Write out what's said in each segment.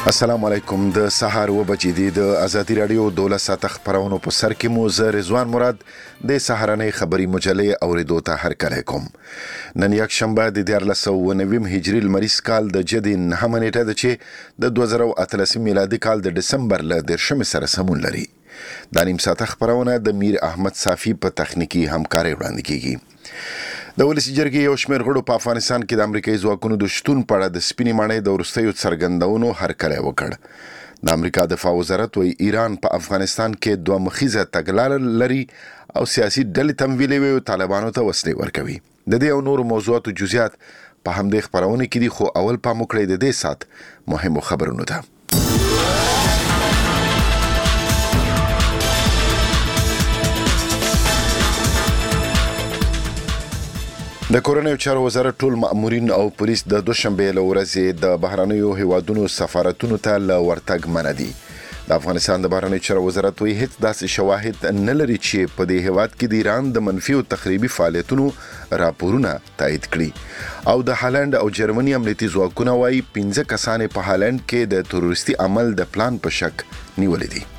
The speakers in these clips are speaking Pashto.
السلام علیکم. د سهار و بجې دي د ازادي رادیو 12 ساعت خبرونو په سر کې مو زه رضوان مراد د سهارنۍ خبري مجلې اوریدو ته هرکلی کوم. نن یک شنبه د 1490 هجری لمریز کال د جدي 9 نیټه ده چې د 2013 میلادي کال د دسمبر ل 10 سره سمون لري. د نیم ساعت خبرونه د میر احمد صافی په تخنیکی همکاري وړاندې کیږي. د ولسی جرګې یو شمېر غړو په افغانستان کې د امریکایي ځواکونو د شتون په اړه د سپینې ماڼۍ د وروستیو څرګندونو هرکلی وکړ. د امریکا دفاع وزارت وايي ایران په افغانستان کې دوه مخیزه تګلاره لري او سیاسي ډلې تمویلوي او طالبانو ته وسلې ورکوي. د دې او نورو موضوعاتو جزئیات په همدې خبرونه کې دي، خو اول پام وکړئ د دې سات مهمو خبرونو ته. د کورنیو چارو وزارت ټول مامورین او پولیس د دوشنبه له ورځې د بهرنیو هیوادونو سفارتونو ته له ورتګ منع دي. د افغانستان د بهرنیو چارو وزارت وایي هیڅ داسې شواهد نه لري چې په دې هیواد کې د ایران د منفي او تخریبي فعالیتونو راپورونه تایید کړي. او د هالند او جرمني امنیتي ځواکونه وایي 15 کسان په هالند کې د تروریستي عمل د پلان په شک نیولې دي.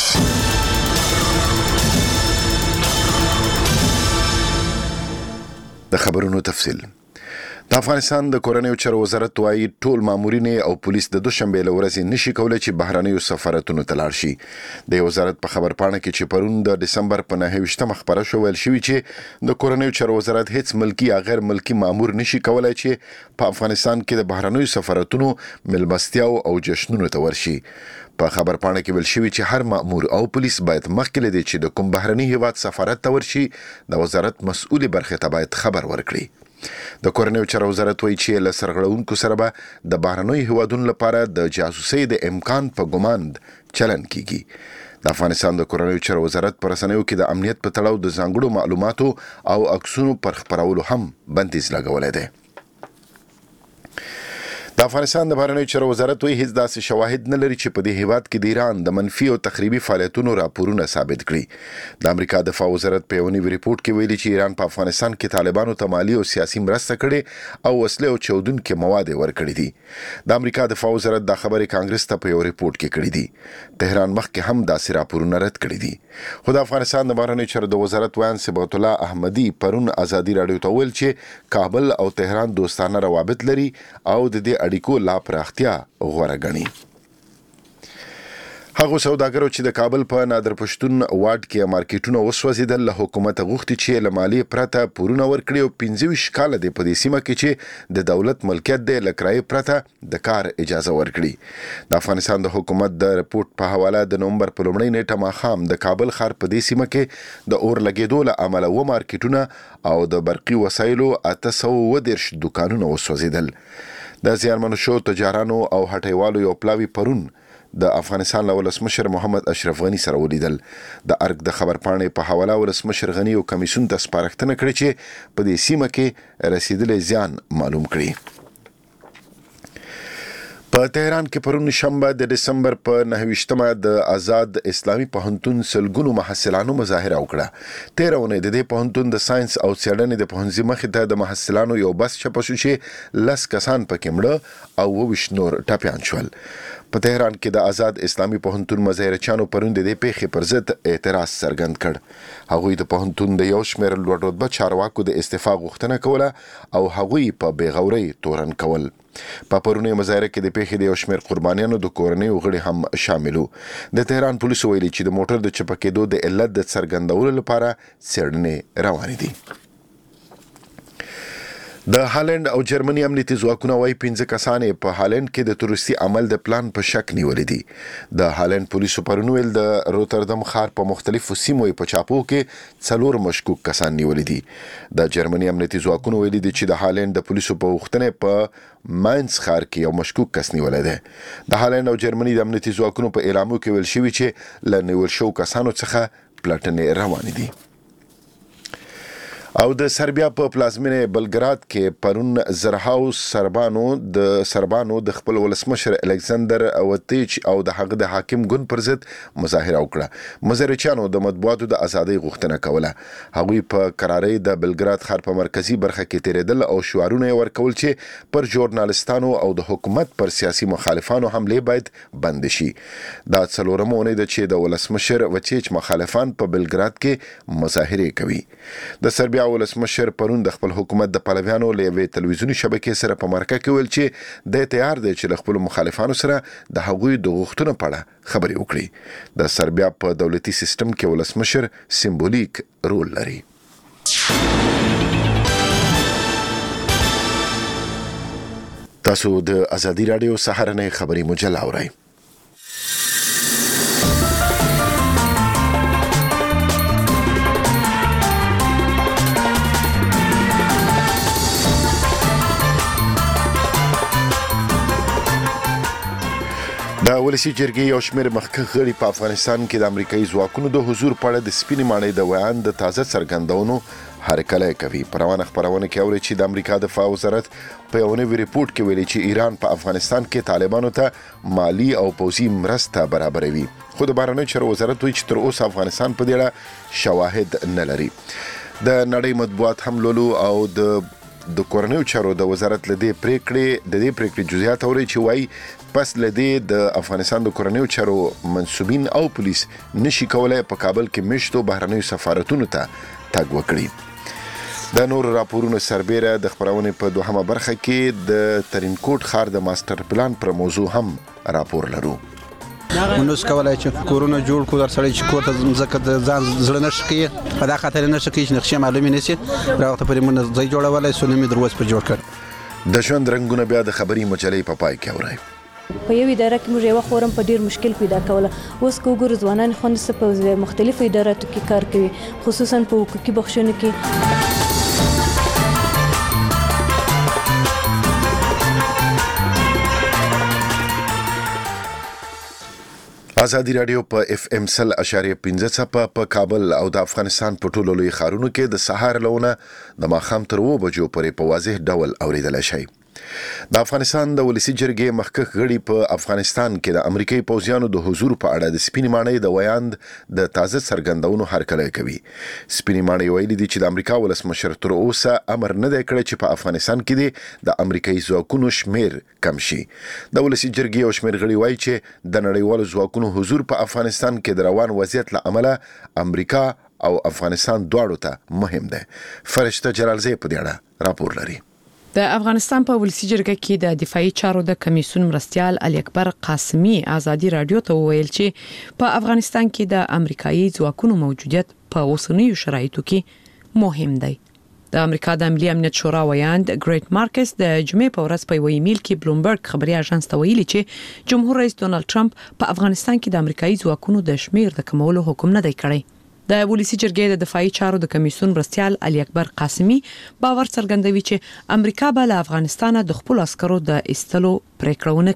د خبرونو تفصیل. د افغانستان د کورنیو چارو وزارت وايي ټول مامورین او پولیس د دوشنبه له ورځې نشي کولای چې بهرنیو سفارتونو ته لاړ شي. د وزارت په خبرپاڼه کې چې پرون د دسمبر په 9 خبره شو ویل شوی چې د کورنیو چارو وزارت هیڅ ملکی یا غیر ملکی مامور نشي کولای چې په افغانستان کې د بهرنیو سفارتونو ملمستیاو او جشنونو ته ورشي. په خبرپاڼه کې ویل شوی چې هر مامور او پولیس باید مخکې لدی چې د کوم بهرني هیواد سفارت ته ورشي د وزارت مسؤلې برخې ته باید خبر ورکړي. د کورنیو چارو وزارت وایي چې له سرغړونکو سره به د بهرنیو هیوادونو لپاره د جاسوسۍ د امکان په ګمان چلن کیږي. د افغانستان د کورنیو چارو وزارت پر رسنیو کې د امنیت په تړاو د ځانګړو معلوماتو او عکسونو پر خپرولو هم بندیز لګولی دی. د افغانستان د بهرنیو چارو وزارت وایي هیڅ داسې شواهد نه لري چې په دې هیواد کې د ایران د منفي او تخریبي فعالیتونو راپورونه ثابت کړي. د امریکا دفاع وزارت په یو نوي ریپورت کې ویلي چې ایران په افغانستان کې طالبانو ته مالی او سیاسي مرسته کړې او وسلې او چاودونکي مواد ورکړي دي. د امریکا دفاع وزارت دا خبرې کانګرس ته په یو ریپورت کې کړې دي. تهران مخکې هم داسې راپورونه رد کړي دي. خو د افغانستان د بهرنیو چارو د وزارت ویان صبغت الله احمدي پرون ازادي رادیو ته ویل چې کابل او تهران دوستانه روابط لري او د دې اړیکو لا پراختیا غوره ګڼي. هغه سوداګرو چې د کابل په نادر پښتون واډ کې مارکیټونه وسوځیدل له حکومت غوښتي چې له مالیې پرته پورونه ورکړي او 15 کاله د په دې سیمه کې چې د دولت ملکیت دی له کرایې پرته د کار اجازه ورکړي. د افغانستان د حکومت د رپورت په حواله د نومبر په لومړۍ نیټه ماښام د کابل ښار په دې سیمه کې د اور لګېدو له امله و مارکیټونه او د برقي وسایلو 810 دکانونه وسوځیدل. د زیانمنو شو تجارانو او هټیوالو یو پلاوی پرون د افغانستان له ولسمشر محمد اشرف غنی سره ولیدل. د ارګ د خبرپاڼې په حواله ولسمشر غنی او کمیسیون ته سپارښتنه کړې چې په دې سیمه کې رسیدلې زیان معلوم کړي. په تهران کې پرون شنبه د دسمبر په 9 د آزاد اسلامي پوهنتون سلګونو محصلانو مظاهره وکړه. 13 اونۍ د دې پوهنتون د ساينس او څېړنې د پوهنځي مخې ته د محصلانو یو بس چپه شو چې 10 کسان پکې مړه او 20 نور ټپیان شول. په تهران کې د آزاد اسلامي پوهنتون مظاهرچیانو پرون د دې پیښې پر ضد اعتراض څرګند کړ. هغوی د پوهنتون د یو شمېر لوړ رتبه چارواکو د استعفا غوښتنه کوله او هغوی په بېغورۍ تورن کول. په پرونی مظاهره کې د پیښې د یو شمېر قربانیانو د کورنیو غړي هم شاملو. د تهران پولیسو ویلي چې د موټر د چپه کېدو د علت د څرګندولو لپاره څېړنې روانې دي. د هالند او جرمني امنیتي ځواکونه وايي 15 کسان په هالند کې د تروریستي عمل د پلان په شک نیولې دي. د هالند پولیسو پرون ویل د روتردم ښار په مختلفو سیمو په چاپو کې 4 مشکوک کسان نیولې دي. د جرمني امنیتي ځواکونه ویلي دي چې د هالند د پولیسو په غوښتنه په ماینز ښار کې یو مشکوک کس نیولې ده. د هالند او جرمني د امنیتي ځواکونو په اعلامیو کې ویل شوی چې له نیول شو کسانو څخه پلټنې روانې دي. او د سربیا په پلازمینه بلګراد کې پرون زرهاو سربانو د خپل ولسمشر الکساندر اوتیچ او د هغه د حاکم ګون پر ضد مظاهره وکړه. مظاهرچیانو د مطبوعاتو د ازادۍ غوښتنه کوله. هغوی په قرارۍ د بلګراد ښار په مرکزی برخه کې تیریدل او شعارونه ورکول چې پر ژورنالستانو او د حکومت پر سیاسي مخالفانو حمله باید بند شي. دا څلورمه اونۍ ده چې د ولسمشر اوتیچ مخالفان په بلګراد کې مظاهره کوي. د سربیا ولسمشر پرون د خپل حکومت د پلویانو له یوې تلویزیوني شبکې سره په مرکه کې ویل چې د تیار دی چې له خپل مخالفانو سره د هغوی د غوښتنو په اړه خبرې وکړي. د سربیا په دولتي سیستم کې ولسمشر سمبولیک رول لري. تاسو د ازادي رادیو سهارنۍ خبري مجله اورئ. د ولسی جرګې یو شمېر مخکښ غړي په افغانستان کې د امریکایي ځواکونو د حضور په اړه د سپینې ماڼۍ د ویان د تازه څرګندونو هرکلی کوي. په روانه خپرونه کې اوري چې د امریکا دفاع وزارت په یو نوي ریپورت کې ویلي چې ایران په افغانستان کې طالبانو ته مالی او پوځي مرسته برابروي. خو د بهرنیو چارو وزارت وایي چې تر اوسه افغانستان په دې اړه شواهد نه لري. د نړۍ مطبوعات هم لولو او د کورنیو چارو د وزارت لدې پریکړې جزئیات اوري چې وایي پس لدې د افغانستان د کورنیو چارو منسوبین او پولیس نشي کولای په کابل کې مشتو بهرنیو سفارتونو ته تګ وکړي. د نور راپورونو سربیره د خبرونه په دوهمه برخه کې د ترینکوټ ښار د ماستر پلان پر موضوع هم راپور لرو. منوس کولای چې کورونه جوړ کو در سړی چې کور ته ځکه د ځان زړه نشکی په دا خاطر نشکی چې نقشه معلومه نشي راوته پرې مون ځای جوړولای سونی دروازه پر جوړ کړ. د ژوند رنگونه بیا د خبري مجلې په پای کې اورئ. په یو اداره کې موږ یو خورم په ډیر مشکل پیدا کوله. اوس کوګور ځوانان خوند په مختلفو اداراتو کې کار کوي خصوصا په حقوقي بخښنو کې. ازادي رادیو په اف ام 100.15 څپه په کابل او د افغانستان په ټولو لوی ښارونو کې د سهار لونه د ماښام تر 2 بجو پورې په واضح ډول اوریدل شي. د افغانستان د ولسی جرګې مخکښ غړي په افغانستان کې د امریکایي پوځیانو د حضور په اړه د سپینې ماڼۍ د ویاند د تازه څرګندونو هرکلی کوي. سپینې ماڼۍ ویلي دي چې د امریکا ولسمشر تر اوسه امر نه دی کړی چې په افغانستان کې د امریکایي ځواکونو شمیر کم شي. د ولسی جرګې یو شمیر غړي وایي چې د نړیوالو ځواکونو حضور په افغانستان کې د روان وضعیت له امله امریکا او افغانستان دواړو ته مهم دی. فرشته جلالزی په دې اړه راپور لري. د افغانستان په ولسی جرګه کې د دفاعي چارو د کمیسیون مرستیال علي اکبر قاسمي ازادي رادیو ته ویل چې په افغانستان کې د امریکایي ځواکونو موجودیت په اوسنیو شرایطو کې مهم دی. د امریکا د ملي امنیت شورا ویاند ګریټ مارکس د جمعې په ورځ په یو ایمیل کې بلومبرګ خبري اژانس ته ویلي چې جمهور رئیس ډونالد ټرمپ په افغانستان کې د امریکایي ځواکونو د شمیر د کمولو حکم نه دی کړی. د ولسی جرګې د دفاعي چارو د کمیسیون مرستیال علي اکبر قاسمي باور څرګندوي چې امریکا به له افغانستان د خپل عسکرو د ایستلو پریکړه ونه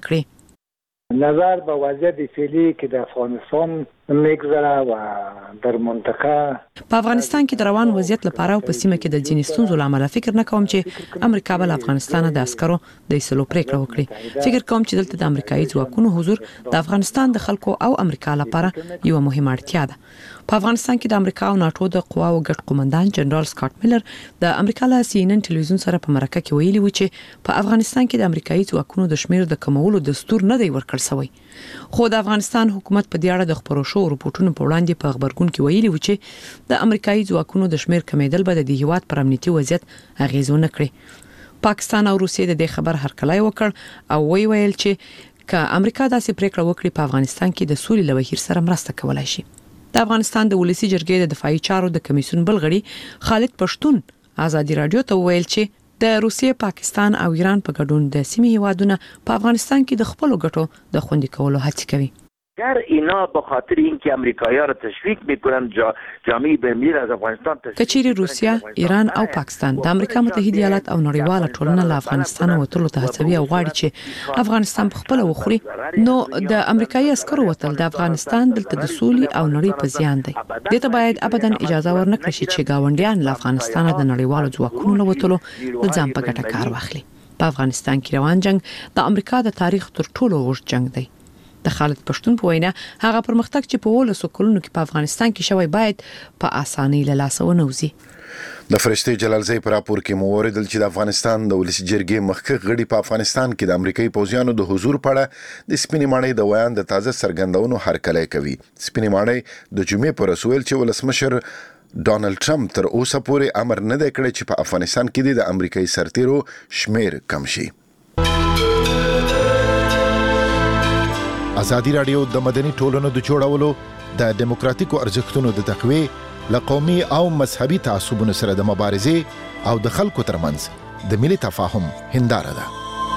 کړي. نظر به وضعیت فعلی کې د افغانستان میگذره و در منطقه په افغانستان کې د روان وضعیت لپاره او په سیمه کې د ځینې ستونزو لامل فکر نه کوم چې امریکا به له افغانستان د عسکرو د ایستلو پریکړه وکړي. فکر کوم چې دلته د امریکایي ځواکونو حضور د افغانستان د خلکو او امریکا لپاره یو مهمه اړتیا ده. په افغانستان کې د امریکا او ناتو د قواو ګډ قومندان جنرال سکاټ میلر د امریکا له CNN ټلویزیون سره په مرکه کې ویلي و چې په افغانستان کې د امریکایي ځواکونو د شمیر د کمولو دستور نه دی ورکړل شوی. خو د افغانستان حکومت په دې اړه د خبرو شو رپورټونو په وړاندې په خبرګون کې ویلي و چې د امریکایي ځواکونو د شمیر کمیدل به د هیواد پر امنیتي وضعیت اغیزونه کړي. پاکستان او روسیې د دې خبر هرکلی وکړ او ویل چې که امریکا داسې پریکړه وکړي په افغانستان کې د سولې له بهیر سره مرسته کولای شي. د افغانستان د ولسی جرګې د دفاعي چارو د کمیسیون بلغړي خالد پښتون ازادي رادیو ته ویل چې د روسیې، پاکستان او ایران په ګډون د سیمې هیوادونه په افغانستان کې د خپل ګټو د خوندي کولو هڅه کوي. در اینا به خاطر اینکه امریکایی‌ها را تشویق میکنن جامعه بین‌المللی از افغانستان کچيري روسیا، ایران او پاکستان د امریکا متحده ایالات او نړیواله ټولنه له افغانستان وتلو ته هڅوي او غواړي چې افغانستان په خپل وخوري، نو د امریکایي عسکرو وتل د افغانستان دلته د سولې او نړۍ په زیان دی. دته باید ابدا اجازه ورنکړي چې گاونډیان له افغانستان د نړیوالو ځواکونو له وتلو د ځان په ګټه کار واخلي. په افغانستان کې روان جنگ د امریکا د تاریخ تر ټولو اوږد جنگ دی. د خالد پښتون په وینا هغه پرمختګ چې په 19 کلونو کې په افغانستان کې شوی باید په اسانۍ له لاسه ونوځي. د فرشتي جلالزی پر راپور کې موریدل چې د افغانستان د ولسی جرګې مخکې غړي په افغانستان کې د امریکایي پوځیانو د حضور په اړه د سپینې ماڼۍ د ویان د تازه څرګندونو هرکلی کوي. سپینې ماڼۍ د جمعې پر رسول چې ولسمشر ډونالد ټرمپ تر اوسه پورې امر نه دی کړی چې په افغانستان کې د امریکایي سرتیرو شمیر کم شي. ازادي رادیو د مدني ټولنو د جوړولو د دیموکراتیکو ارزښتونو د تقویې له قومي او مذهبي تعصبونو سره د مبارزې او د خلکو ترمنځ د ملي تفاهم هنداره ده.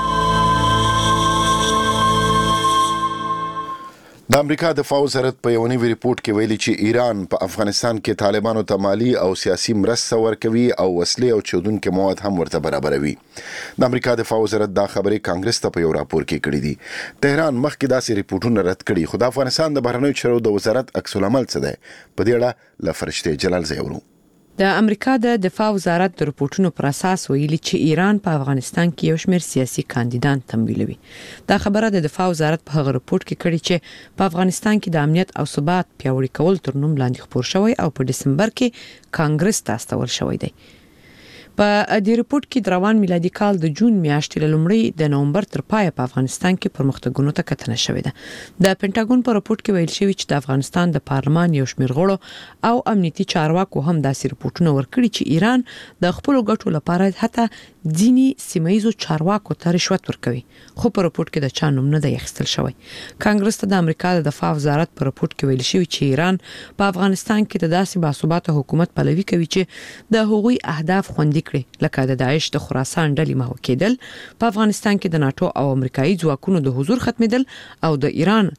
د امریکا دفاع وزارت په یو نوي ریپورت کې ویلي چې ایران په افغانستان کې طالبانو ته مالی او سیاسي مرسته ورکوي او وسلې او چودونکي مواد هم ورته برابروي. د امریکا دفاع وزارت دا خبرې کانګرس ته په یو راپور کې کړې دي. تهران مخکې داسې ریپورتونه رد کړي، خو د افغانستان د بهرنیو چارو د وزارت عکس العمل څه دی؟ په دې اړه له فرشتي جلالزی ورو. د امریکا د دفاع وزارت د رپورټونو پر اساس ویلي چې ایران په افغانستان کې یو شمېر سیاسي کاندیدان تمویلوي. دا خبره د دفاع وزارت په هغه رپورټ کې کړې چې په افغانستان کې د امنیت او ثبات پیاوړي کول تر نوم لاندې خبر شوی او په دسمبر کې کانګرس ته استول شوی دی. په دې رپورت کې د روان میلادي کال د جون میاشتې له لومړۍ د نومبر تر پایه په افغانستان کې پرمختګونو ته کتنه شوې ده. د پینټاګون په رپورت کې ویل شوی چې د افغانستان د پارلمان یو شمېر غړو او امنیتي چارواکو هم داسې رپورټونه ورکړي چې ایران د خپل ګټو لپاره حتی ځینی سیمایي چارواکو ته رشوت ورکوي، خو په رپورت کې د چا نوم نه دی اخیستل شوی. کانګرس ته د امریکا د دفاع وزارت په رپورت کې ویل شوی چې ایران په افغانستان کې د داسې باثباته حکومت پلوي کوي چې د هغوی اهداف خوندي کړي، لکه د داعش د خراسان ډلې محو کېدل، په افغانستان کې د ناتو او امریکایي ځواکونو د حضور ختمېدل او د ایران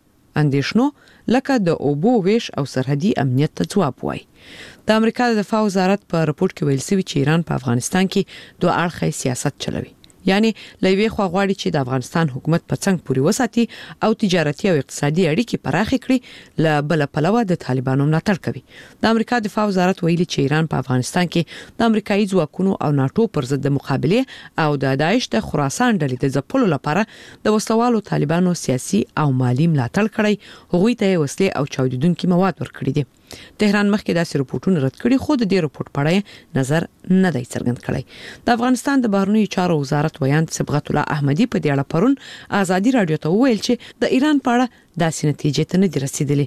اندېښنو لکه د اوبو ویش او سرحدي امنیت ته ځواب وایي. د امریکا د دفاع وزارت په رپورت کې ویل شوی چې ایران په افغانستان کې دوه اړخیز سیاست چلوي، یعنی لوی خو غواړي چې د افغانستان حکومت په څنګ پوري وساتي او تجارتي او اقتصادي اړیکې پراخ کړي، ل بل پلوه د طالبانو ملاتړ کوي. د امریکا دفاع وزارت ویلي چې ایران په افغانستان کې د امریکایي ځواکونو او ناتو پر ضد د مقابله او د داعش د خراسان ډلې د ځپلو لپاره د وسلوالو طالبانو سیاسي او مالی ملاتړ کړی، هغوی ته وسلې او چاودیدونکي مواد ورکړي دي. تهران مخکې داسې رپورټونه رد کړي، خو د دې رپورټ په اړه نظر نه دی څرګند کړی. د افغانستان د بهرنیو چارو وزارت ویان صبغت الله احمدي په دې اړه پرون ازادي رادیو ته وویل چې د ایران په اړه داسې نتیجې ته نه دي رسیدلې.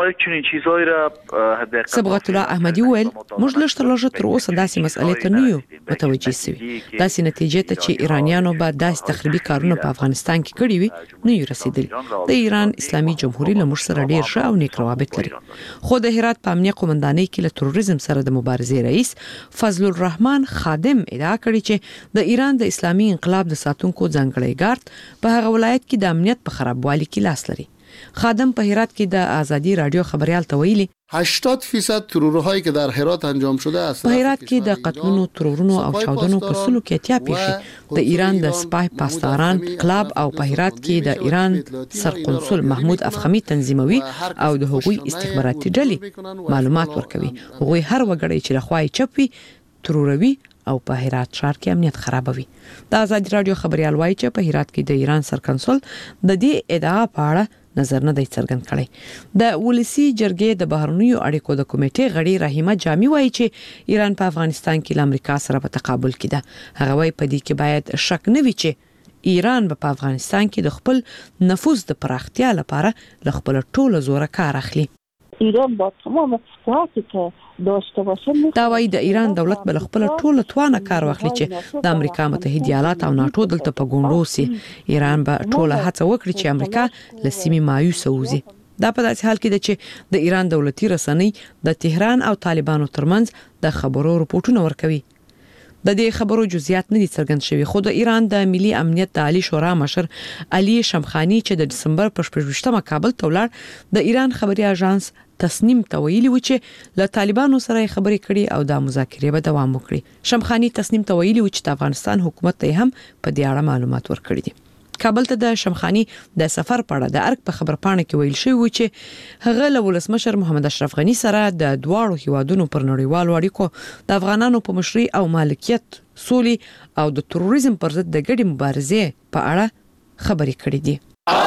صبغت الله احمدي وویل موږ لږ تر اوسه داسې مسئلې ته نه یو متوجه شوي، داسې نتیجې ته چې ایرانیانو به داسې تخریبي کارونه په افغانستان کې کړي وي نه یو رسیدلې. د ایران اسلامي جمهوریت له موږ سره ډیر ښه او نیک روابط لري، خو د هرات په امنیه قومندانۍ کې له تروریزم سره د مبارزې رئیس فضل الرحمن خادم ادعا کړې چې د ایران د اسلامي انقلاب د ساتونکو ځانګړی ګارد په هغه ولایت کې د امنیت په خرابوالي کې لاس لري. خادم په هرات کې د ازادي رادیو خبريال ته ویلي 80% ترورهایی که در هرات انجام شده است. په هرات کې د قتلونو، ترورونو او چاودنو په سلو کې اتیا پیښې د ایران د سپای پاسداران کلاب او په هرات کې د ایران سرقنصل محمود افخمی تنظیموي او د هغوی استخباراتي ډلې معلومات ورکوي. هغوی هر وګړی چې لخوا یې چپوي تروروي او په هرات ښار کې امنیت خرابوي. د ازادي رادیو خبريال وایي چې په هرات کې د ایران سرقنصل د دې ادعا په اړه نظر نه دی څرګند کړی. د ولسی جرګې د بهرنیو اړیکو د کمیټې غړي رحیمه جامی وایي چې ایران په افغانستان کې له امریکا سره په تقابل کې ده. هغه وایي په دې کې باید شک نه وي چې ایران په افغانستان کې د خپل نفوذ د پراختیا لپاره له خپل ټوله زوره کار اخلي. ایران با تمام صفاتی که داشته باشه دا وایي د ایران دولت بل خپل ټوله توانه کار واخلي چې د امریکا متحده ایالات او ناتو دلته په ګوندو سي. ایران به ټوله هڅه وکړي چې امریکا له سیمې مایوسه وځي. دا په داسې حال کې ده چې د ایران دولتي رسنۍ د تهران او طالبانو ترمنځ د خبرو رپورټونه ورکوي. د دې خبرو جزئیات نه دي څرګند شوي، خو د ایران د ملي امنیت د عالی شورا مشر علي شمخانی چې د دسمبر په 28مه کابل ته ولاړ، د ایران خبري اژانس تصنیم ته ویلي و چې له طالبانو سره خبرې کړي او د مذاکرې به دوام وکړي. شمخانی تصنیم ته ویلي و چې د افغانستان حکومت ته هم په دې اړه معلومات ورکړي دي. کابل ته د شمخانی د سفر په اړه د ارګ په خبرپاڼه کې ویل شوی و چې هغه له ولسمشر محمد اشرف غنی سره د دواړو هیوادونو پر نړیوالو اړیکو، د افغانانو په مشرۍ او مالکیت، سولې او د تروریزم پر ضد د ګډې مبارزې په اړه خبرې کړې دي.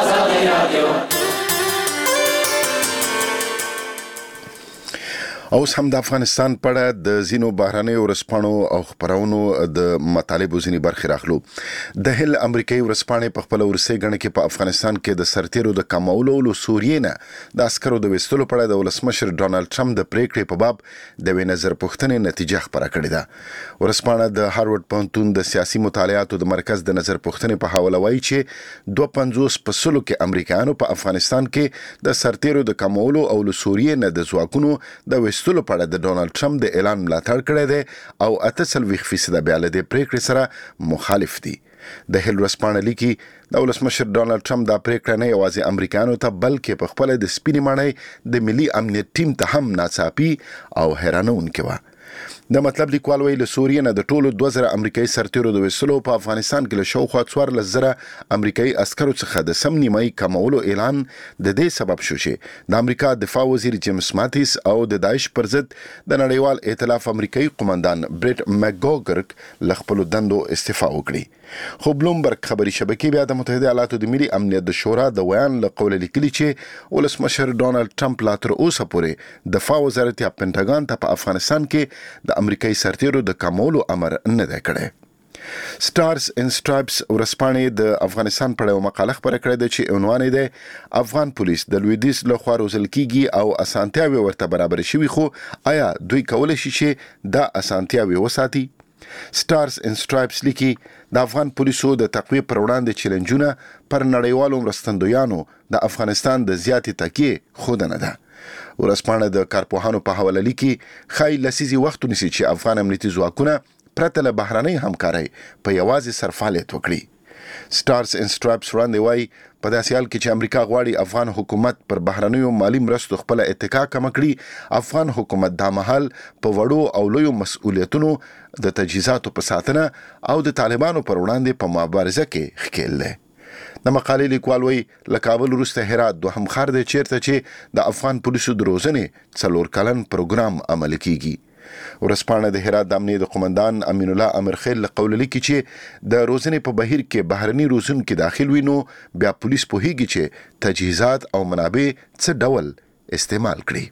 اوس هم د افغانستان په اړه د ځینو بهرنیو ورځپاڼو او خبرونو د مطالبو ځینې برخې راخلو. د هل امریکایي ورځپاڼې په خپل ورسې غڼه کې په افغانستان کې د سرتیرو د کمولو او سوریې نه د عسکرو د وستلو په اړه د ولسمشر ډونالد ټرمپ د پریکړې په باب د نظر پوښتنې نتیجه خبره کړې ده. ورځپاڼه د هارورډ پوهنتون د سیاسي مطالعاتو د مرکز د نظر پوښتنې په حواله وایي چې 52% کې امریکایانو په افغانستان کې د سرتیرو د کمولو او سوریې نه د ځواکونو د وستلو په اړه د ډونالد ټرمپ د اعلان ملاتړ کړی دی او 48% بیا له دې پریکړې سره مخالف دي. د هل ورځپاڼه لیکي د ولسمشر ډونالد ټرمپ دا پریکړه نه یوازې امریکایانو ته بلکې په خپل د سپینې ماڼۍ د ملي امنیت ټیم ته هم ناڅاپي او حیرانونکې وه. د مطلب لیکوال ویل له سوریې نه د ټولو 2000 امریکایي سرتیرو د وسلو په افغانستان کې له شاوخوا 14,000 امریکایي عسکرو څخه د سم نیمایي کمولو اعلان د دې سبب شو چې د امریکا دفاع وزیر جیمز ماتیس او د داعش پر ضد د نړیوال ائتلاف امریکایي قومندان بریټ مکګوګرک له خپلو دندو استعفا وکړي. خو بلومبرګ خبري شبکې بیا د متحده ایالاتو د ملي امنیت د شورا د ویان له قوله لیکلي چې ولسمشر ډونالد ټرمپ لا تر اوسه پورې دفاع وزارت یا پینټاګان ته په افغانستان کې د امریکایي سرتیرو د کمولو امر نه دی کړی. سټارز ان سټرایپس ورځپاڼې د افغانستان په اړه مقاله خبره کړې ده چې عنوان یې دی افغان پولیس د لویدیځ لخوا روزل کیږي او اسانتیاوي ورته برابر شوي، خو آیا دوی کولی شي چې دا اسانتیاوي وساتي؟ سټارز ان سټرایپس لیکي د افغان پولیسو د تقویه پر وړاندې چیلنجونه پر نړیوالو مرستندویانو د افغانستان د زیاتې تکیې ښودنه ده. ورځپاڼه د کارپوهانو په حواله لیکي ښایي لسیزې وخت ونیسي چې افغان امنیتي ځواکونه پرته له بهرنۍ همکارۍ په یوازې سر فعالیت وکړي. سټارز ان سټرایپس وړاندې وایي په داسې حال کې چې امریکا غواړي افغان حکومت پر بهرنیو مالی مرستو خپل اتکا کم کړي، افغان حکومت دا مهال په وړو او لویو مسؤلیتونو د تجهیزاتو په ساتنه او د طالبانو پر وړاندې په مبارزه کې ښکیل دی. د مقالې لیکوال وایي له کابل وروسته هرات دوهم ښار دی چیرته چې د افغان پولیسو د روزنې 4 کلن پروګرام عملي کیږي. ورځپاڼه د هرات د امنیت قومندان امین الله امرخیل له قوله لیکي چې د روزنې په بهیر کې بهرني روزونکي داخل وي، نو بیا پولیس پوهیږي چې تجهیزات او منابع څه ډول استعمال کړي.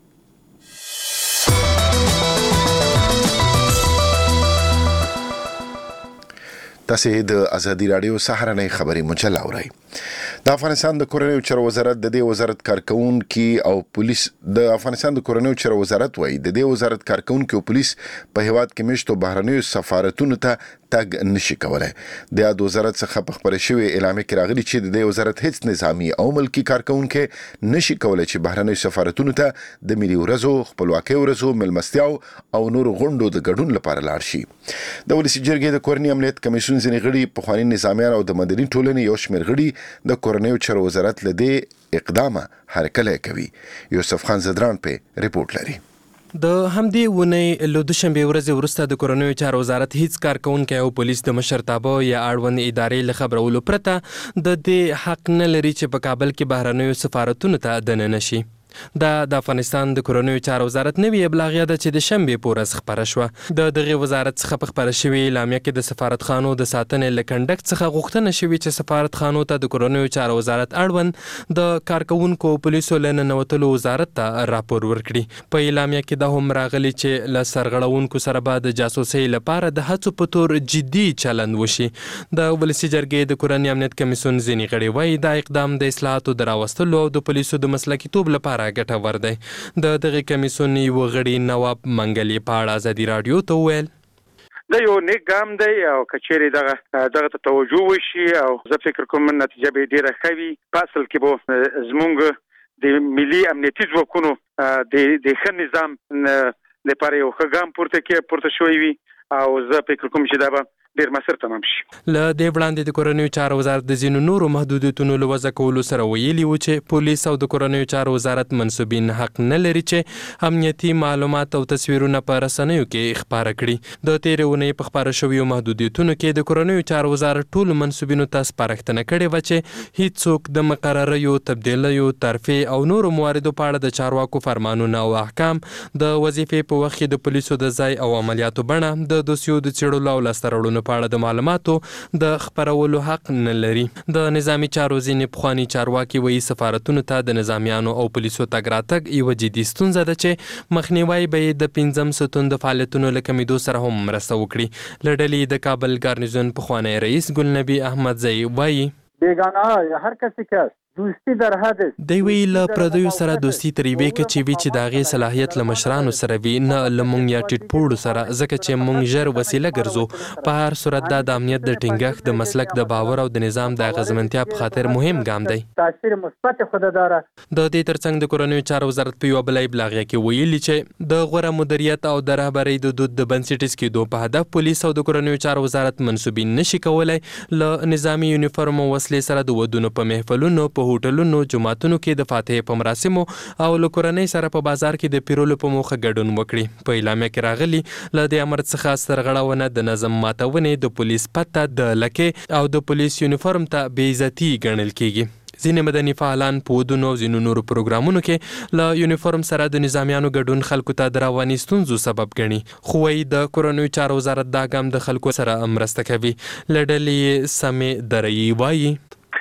تاسو د ازادي رادیو سهارنۍ خبري مجله اورئ. د افغانستان د کورنیو چارو وزارت د دې وزارت کارکونکو او پولیس د افغانستان د کورنیو چارو وزارت وایي د دې وزارت کارکونکو او پولیس په هیواد کې مشتو بهرنیو سفارتونو ته تګ نشي کولای. د یاد وزارت څخه په خبره شوی اعلامیه کې راغلي چې د دې وزارت هیڅ نظامی او ملکی کارکونکو نشي کولای چې بهرنیو سفارتونو ته د ملي ورځو، خپلواکۍ ورځو، ملمستیاو او نور غونډو د ګډون لپاره لاړ شي. د ولسی جرګې د کورنی امنیت کمیشن ځینې غړي پخوانی نظامیان او د مدني ټولنې یو شمېر غړي د کورنیو چارو وزارت لدې اقدامه هرکلی کوي. یوسف خان زدران په ریپورت لري. د همدې ونې له دوشنبې ورځې وروسته د کورنیو چارو وزارت هیڅ کارکونکی او پولیس د مشرتابه یا اړوند ادارې له خبرولو پرته د دې حق نه لري چې په کابل کې بهرنیو سفارتونو ته دننه شي. د افغانستان د کورنیو چارو وزارت نوې ابلاغیه ده چې د شنبې په ورځ خپره شوه. د دغه وزارت څخه په خپره شوې اعلامیه کې د سفارتخانو د ساتنې له کنډک څخه غوښتنه شوې چې سفارتخانو ته د کورنیو چارو وزارت اړوند د کارکونکو پولیسو له ننوتلو وزارت ته راپور ورکړي. په اعلامیه کې دا هم راغلي چې له سرغړونکو سره به د جاسوسۍ لپاره د هڅو په تور جدي چلند وشي. د ولسی جرګې د کورنی امنیت کمیسیون ځینې غړي وایي دا اقدام د اصلاحاتو د راوستلو او د پولیسو د مسلکیتوب لپاره ګټور دی. د دغه کمیسیون یو غړي نواب منګلي په اړه ازادي رادیو ته وویل دا یو نیک ګام دی او کچېرې دغه ته توجه وشي او زه فکر کوم نتیجه به ډیره ښه وي. په اصل کې به زموږ د ملي امنیتي ځواکونو د ښه نظام لپاره یو ښه ګام پورته شوی وي او زه فکر کوم چې دا به ډیر مسر تمام شي. له دې وړاندې د کورنیو چارو وزارت د ځینو نورو محدودیتونو له وضع کولو سره ویلي و چې پولیس او د کورنیو چارو وزارت منصوبین حق نه لري چې امنیتي معلومات او تصویرونه په رسنیو کې خپاره کړي. د تیرې اونۍ په خپاره شویو محدودیتونو کې د کورنیو چارو وزارت ټولو منصوبینو ته سپارښتنه کړې وه چې هیڅوک د مقرریو، تبدیلیو، ترفیع او نورو مواردو په اړه د چارواکو فرمانونه او احکام، د وظیفې په وخت کې د پولیسو د ځای او عملیاتو بڼه، د دوسیو د څېړلو او لاسته راوړنو په اړه د معلوماتو د خپرولو حق نه لري. د نظامی چارو ځینې پخواني چارواکي وایي سفارتونو ته د نظامیانو او پولیسو تګ راتګ یوه جدي ستونزه ده چې مخنیوی به یې د 5 ستون د فعالیتونو له کمیدو سره هم مرسته وکړي. له ډلې د کابل ګارنیزون پخوانی رئیس ګلنبي احمدزی وایي بیگانه هر کسی که دوستی در حد دی وی له پردیو سره دوستی تر یوې کچې وي چې د هغې صلاحیت له مشرانو سره وي، نه له مونږ یا ټیټ پوړو سره، ځکه چې مونږ ژر وسیله ګرځو. په هر صورت دا د امنیت د ټینګښت، د مسلک د باور او د نظام د اغیزمنتیا په خاطر مهم ګام دی. تاثیر مثبت خود داره. د دې ترڅنګ د کورنیو چارو وزارت په یوه بله ابلاغیه کې ویلي چې د غوره مدیریت او د رهبرۍ د دود د بنسټیز کېدو په هدف پولیس او د کورنیو چارو وزارت منصوبین نشي کولی له نظامي یونیفورم او وسلې سره د ودونو په محفلونو، په هوټلونو، جوماتونو کې د فاتحې په مراسمو او له کورنۍ سره په بازار کې د پیرولو په موخه ګډون وکړي. په اعلامیه کې راغلي له دې امر څخه سرغړونه د نظم ماتونې، د پولیس پته، د لکې او د پولیس یونیفورم ته بې عزتي ګڼل کېږي. ځینې مدني فعالان په ودونو او ځینو نورو پروګرامونو کې له یونیفورم سره د نظامیانو ګډون خلکو ته د رواني ستونزو سبب ګڼي، خو وایي د کورنیو چارو وزارت دا ګام د خلکو سره مرسته کوي. له ډلې سمې درعي وایي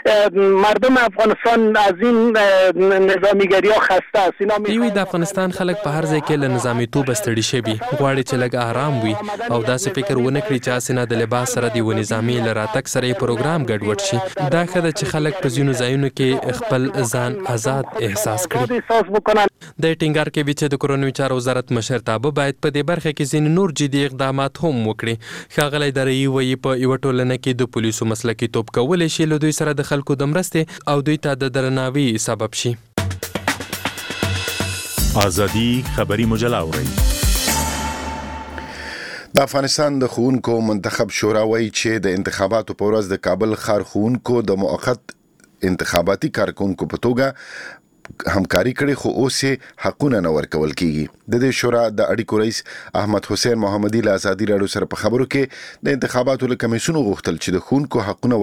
مردم افغانستان از این نظامیگری ها خسته است. ایوی د افغانستان خلک په هر ځای کې له نظامیتوب ستړي شوي، غواړي چې لږ آرام وي او داسې فکر ونه کړي چې اسنه د لباس سره د یو نظامي له راتګ سره یې پروګرام ګډوډ شي. دا ښه ده چې خلک په ځینو ځایونو کې خپل ځان آزاد احساس کړي. د ټینګار کوي چې د کورنیو چارو وزارت مشرتابه باید په دې برخه کې ځینې نور جدي اقدامات هم وکړي. ښاغلی درعي وایي په یوه ټولنه کې د پولیسو مسلکي توب کولی شي له دوی سره د خلکو د مرستې او دوی ته د درناوي سبب شي. ازادي خبري مجله اورئ. د افغانستان د ښوونکو منتخب شورا وایي چې د انتخاباتو په ورځ د کابل ښار ښوونکو د موقت انتخاباتي کارکونکو په توګه همکاري کړي، خو اوس یې حقونه نه ورکول کیږي. د دې شورا د اړیکو رئیس احمد حسین محمدي له ازادي راډیو سره په خبرو کې د انتخاباتو له کمیسیون غوښتل چې د ښوونکو حقونه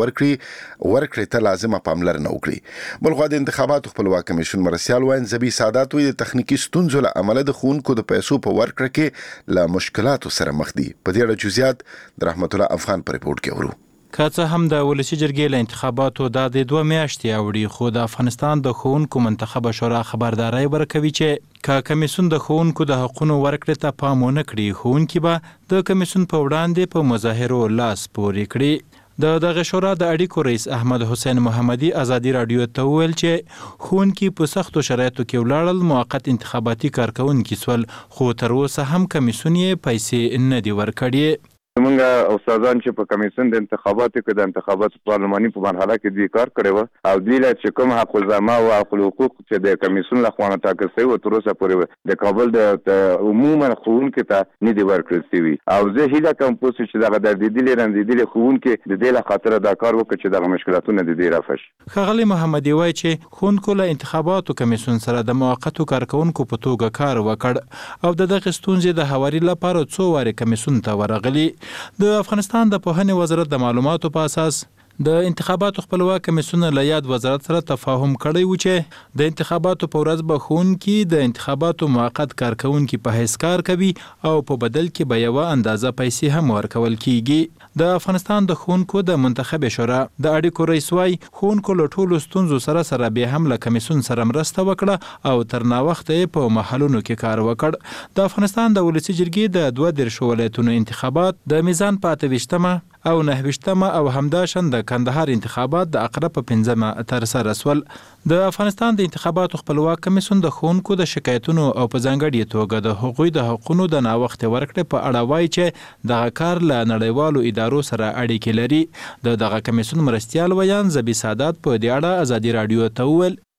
ورکړي ته لازمه پاملرنه وکړي. بلخوا د انتخاباتو خپلواک کمیسیون مرسیال وینځبي سادات وایي د تخنیکي ستونزو له امله د ښوونکو د پیسو په ورکړه کې له مشکلاتو سره مخ دي. په دې اړه جزئیات د رحمت الله افغان په ریپورت کې اورو. که څه هم د ولسی جرګې له انتخاباتو د 2 میاشتې اوړي، خو د افغانستان د ښوونکو منتخبه شورا خبرداري ورکوي چې که کمیسیون د ښوونکو د حقونو ورکړې ته پام ونه کړي، ښوونکي به د کمیسیون په وړاندې په مظاهرو لاس پورې کړي. دغه شورا د اړیکو رئیس احمد حسین محمدي ازادي راډیو ته وویل چې ښوونکي په سختو شرایطو کې ولاړل، موقت انتخاباتي کارکونکي سول، خو تر اوسه هم کمیسیون یې پیسې نه دي ورکړي. موږ استادان چې په کمیسیون د انتخاباتو کې د انتخاباتو پارلماني په مرحله کې دوی کار کړی و او دوی له چې کوم حق الزما او حق الحقوق چې د کمیسیون له خوا ټاکل شوی و تر اوسه پورې د کابل د عموما ښوونکو ته نه دی ورکړل شوی. او زه هیله کوم چې دغه دردېدلي رنځېدلي ښوونکي د دې له خاطره دا کار وکړي چې دغه مشکلاتونه د دې رفع شي. ښاغلی محمدي وایي چې ښوونکو له انتخاباتو کمیسیون سره د موقتو کارکونکو په توګه کار وکړ او د دغه ستونزې د هواري لپاره څو وارې کمیسیون ته ورغلي. د افغانستان د پوهنې وزارت د معلوماتو په اساس د انتخاباتو خپلواک کمیسیون له یاد وزارت سره تفاهم کړی و چې د انتخاباتو په ورځ به ښوونکي د انتخاباتو موقت کارکونکي په حیث کار کوي او په بدل کې به یوه اندازه پیسې هم ورکول کیږي. د افغانستان د ښوونکو د منتخب شورا د اړیکو رئیس وایي ښوونکو له ټولو ستونزو سره بیا هم له کمیسیون سره مرسته وکړه او تر ناوخته یې په محلونو کې کار وکړ. د افغانستان د ولسي جرګې د 32 ولایتونو انتخابات د میزان په 28 او 29 او همداشان د کندهار انتخابات د عقرب په 5 تر سره سول. د افغانستان د انتخاباتو خپلواک کمیسیون د ښوونکو د شکایتونو او په ځانګړي توګه د هغوی د حقونو د ناوخت ورکړې په اړه وایي چې دغه کار له نړیوالو ادارو سره اړیکې لري. دغه کمیسیون مرستیال ویان زبی سادات په دې اړه ازادي راډیو ته وویل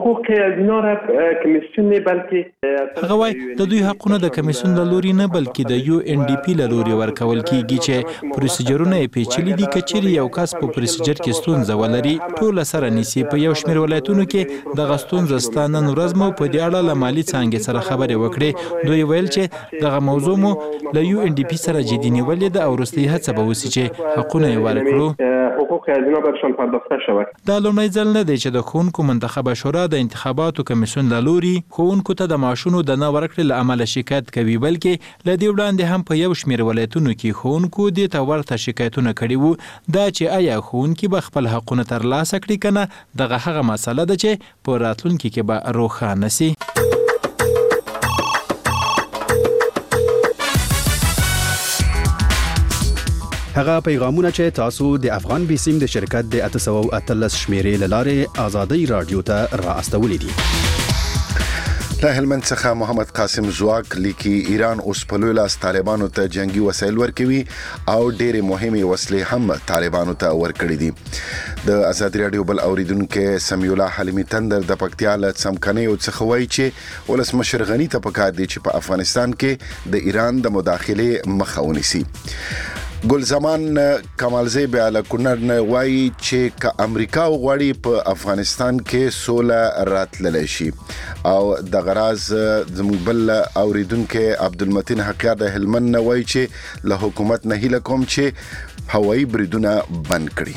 حقوق ازینا را کمیسیون نه بلکې هغه وایي د دوی حقونه د کمیسیون له لوري نه بلکې د UNDP له لوري ورکول کیږي چې پروسیجرونه یې پیچلي دي. که چیرې یو کس په پروسیجر کې ستونزه ولري ټول سره نیسي. په یو شمېر ولایتونو کې دغه ستونزه شته. نن ورځ مو په دې اړه له مالي څانګې سره خبرې وکړې. دوی ویل چې دغه موضوع مو له UNDP سره جدي نیولې ده او وروستۍ هڅه به وشي چې حقونه یې ورکړو. حقوق ازینا برشان پرداخته شود. دا لومړی ځل نه دی چې د ښوونکو منتخبه شورا د انتخاباتو کمیسیون له لوري ښوونکو ته د معاشونو د نه ورکړې له امله شکایت کوي، بلکې له دې وړاندې هم په یو شمېر ولایتونو کې ښوونکو دې ته ورته شکایتونه کړي وو. دا چې آیا ښوونکي به خپل حقونه ترلاسه کړي که نه، دغه هغه مسله ده چې په راتلونکي کې به روښانه سي. هغه پیغامونه چې تاسو د افغان بیسیم د شرکت د 813 شمیرې لاره آزادۍ رادیو ته را استولې دي. له هلمند څخه محمد قاسم زواک لیکي ایران اوس په لوی لاس طالبانو ته جنگي وسایل ورکوي او ډېرې مهمې وسلې هم طالبانو ته ورکړي دي. د آزادۍ رادیو بل اوریدونکو سمیع الله حلیمي تندر د پکتیا له څمکنیو څخه وایي چې ولسمشر غني ته پکار دی چې په افغانستان کې د ایران د مداخلې مخه ونیسي. ګل زمان کمالزی بیا له کونړ نه وایي چې که امریکا وغواړي په افغانستان کې سوله راتللی شي. او د غراز زموږ بل اوریدونکو عبدالمتین حقیار د هلمند نه وایي چې له حکومت نه هیله کوم چې هوایي بریدونه بند کړي.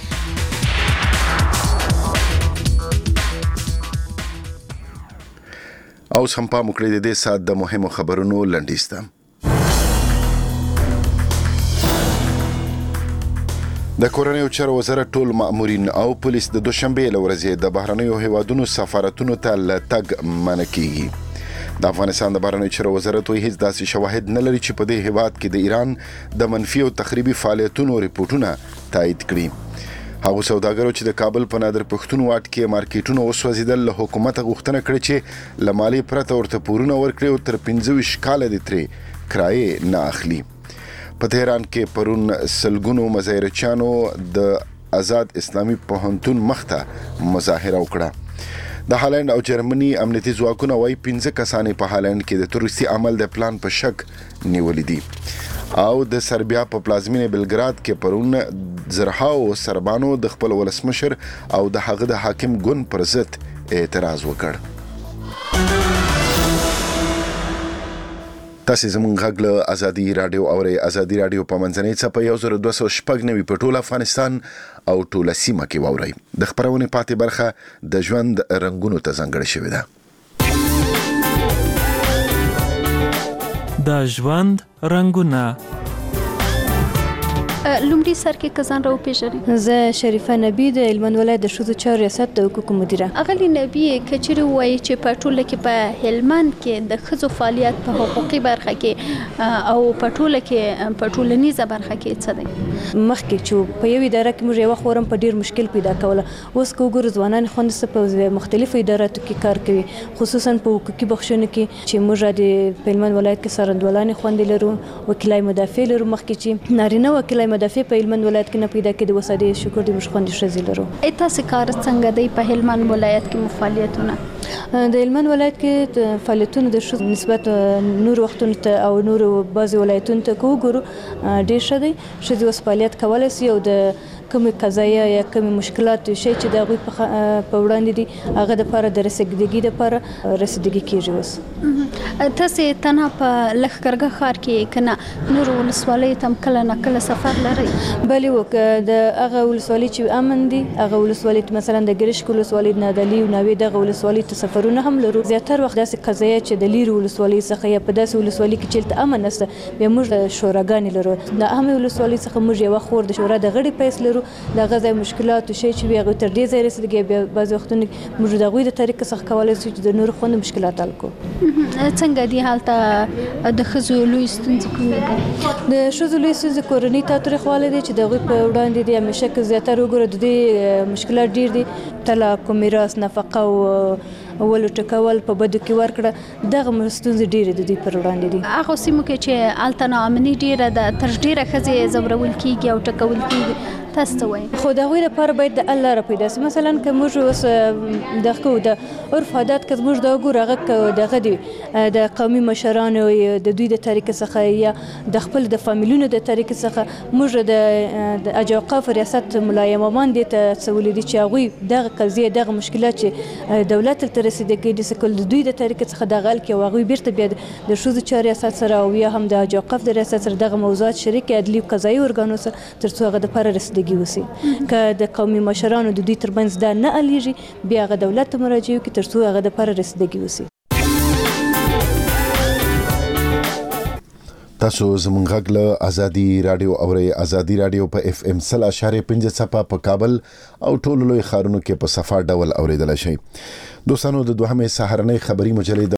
اوس هم پام وکړئ د دې ساعت د مهمو خبرونو لنډیز ته. د کورنیو چارو وزارت ټول مامورین او پولیس د دوشنبه له ورځې د بهرنیو هیوادونو سفارتونو ته لتګ منع کیږي. د افغانستان د بهرنیو چارو وزارت وایي هیڅ داسې شواهد نه لري چې په دې هیواد کې د ایران د منفي او تخریبي فعالیتونو ریپورتونه تایید کړي. هغه سوداګرو چې د کابل په نادر پښتون واټ کې مارکیټونه وسوځیدل له حکومت غوښتنه کړې چې له مالی پرته ورته پورونه ورکړي او تر 25 کاله د ترې کرایه نه اخلي. په تهران کې پرون سلګونو مظاهرچیانو د آزاد اسلامي پوهنتون مخته مظاهره وکړه. د هالند او جرمني امنیتي ځواکونه وايي 15 کسان په هالند کې د تروریستي عمل د پلان په شک نیولې دي. او د سربیا په پلازمینه بلګراد کې پرون زرهاو سربانو د خپل ولسمشر او د هغه د حاکم ګوند پر ضد اعتراض وکړ. تاسو زموږ غږ له آزادۍ رادیو اورئ. آزادۍ رادیو په منځنۍ څپه 1296 په ټول افغانستان او ټوله سیمه کې واورئ. د خبرونې پاتې برخه د ژوند رنگونو ته ځانګړې شوې ده. د ژوند رنگونه. لومړی سر کې کزان راو پیژنې. زه شریفه نبی د هلمند ولایت د ښځو چارو ریاست د حقوقو مدیره. اغلی نبی کچری وایي چې په ټوله کې په هلمند کې د ښځو فعالیت په حقوقي برخه کې او په ټوله کې په ټولنیزه برخه کې څه دی. مخکې چې په یو اداره کې موږ یو خورم په ډیر مشکل پیدا کوله. اوس کوګور ځوانان خوندې په مختلفو اداراتو کې کار کوي، خصوصا په حقوقي بخښنه کې چې موږ د هلمند ولایت کې سرندولانې خوندې لرو، وکیلای مدافع لرو. مخکې چې نارینه وکیلای مدافع په هلمند ولایت کې نه پیدا کېده، اوس د شکر د موږ خوندې ښځې لرو. تاسو کار څنګه دی په هلمند ولایت کې فعالیتونه؟ د هلمند ولایت کې فعالیتونه د ښځو نسبت نور وختونو ته او نور بعضې ولایتونو ته وګورو ډېر ښه دی. ښځې اوس فعالیت کولی شي او د کومې قضایه یا کومې مشکلات شي چې د هغوی په وړاندې دي هغه دپاره د رسیدګي دپاره رسیدګي کېږي. اوس تاسې تنها په لښکرګاه ښار کې که نه نورو ولسوالیو ته هم کله نه کله سفر لرئ؟ بلې د هغه ولسوالۍ چې امن دي، هغه ولسوالۍ مثلا د ګرشک ولسوالۍ، نادعلي او ناوې دغه ولسوالۍ ته سفرونه هم لرو. زیاتره وخت داسې قضایه چې د لیرې ولسوالۍ څخه یا په داسې ولسوالۍ کې چې هلته امن نشته، بیا موږ شوراګانې لرو. د اهمې ولسوالۍ څخه موږ یوه خور د شورا د غړي په حیث لرو. د هغه ځای مشکلات شی چې وي هغوی تر دې ځای رسېدګي، بیا بعضې وختونه موږ د هغوی د طریقې څخه کولی شو چې د نورو خوندو مشکلات حل کړو. څنګه دي هلته د ښځو لوی ستونزې کومې دي؟ د ښځو لوی ستونزې کورني تاوتریخوالی دی چې د هغوی په وړاندې دي. همیشه که زیاتره وګوره د دې مشکلات ډېر دي. طلاق، میراث، نفقه او ولو ټکول، په بدو کې ورکړه، دغه ستونزې ډېرې د دوی پر وړاندې دي. هغو سیمو کې چې هلته ناامني ډېره ده، تر ډېره ښځې ځورول کېږي او ټکول کېږي، تاسو وایي خو د هغوی لپاره باید د الله را پیدا سي. مثلا که موږ اوس دغه د عرف عادات که موږ دا وګورو هغه دغه دی د قومي مشرانو د دوی د طریقې څخه یا د خپل د فامیلونو د طریقې څخه موږ د اجوقاف ریاست ملا امامان دې ته څه ولیدي چې هغوی دغه قضیې دغه مشکلات چې دولت ته رسېدګي د سکل د دوی د طریقې څخه دغه حل کړي او هغوی بیرته بیا د ښځو چارې ریاست سره او یا هم د اجوقاف د ریاست سره دغه موضوعات شریک عدلي او قضایي ارګانو سره تر څو هغه دپاره رسېدګي وسي. که د قومي مشرانو د دوی ترمنځ دا نه حلیږي بیا هغه دولت ته مراجعه وکړي تر څو هغه دپاره رسېدګي وسي. تاسو زمونږ غږ له ازادي رادیو اورئ. ازادي رادیو په FM 100.5 څپه په کابل او ټولو لوی ښارونو کې په صفا ډول اوریدل شي. دوستانو د دوهمې سهارنۍ خبري مجلې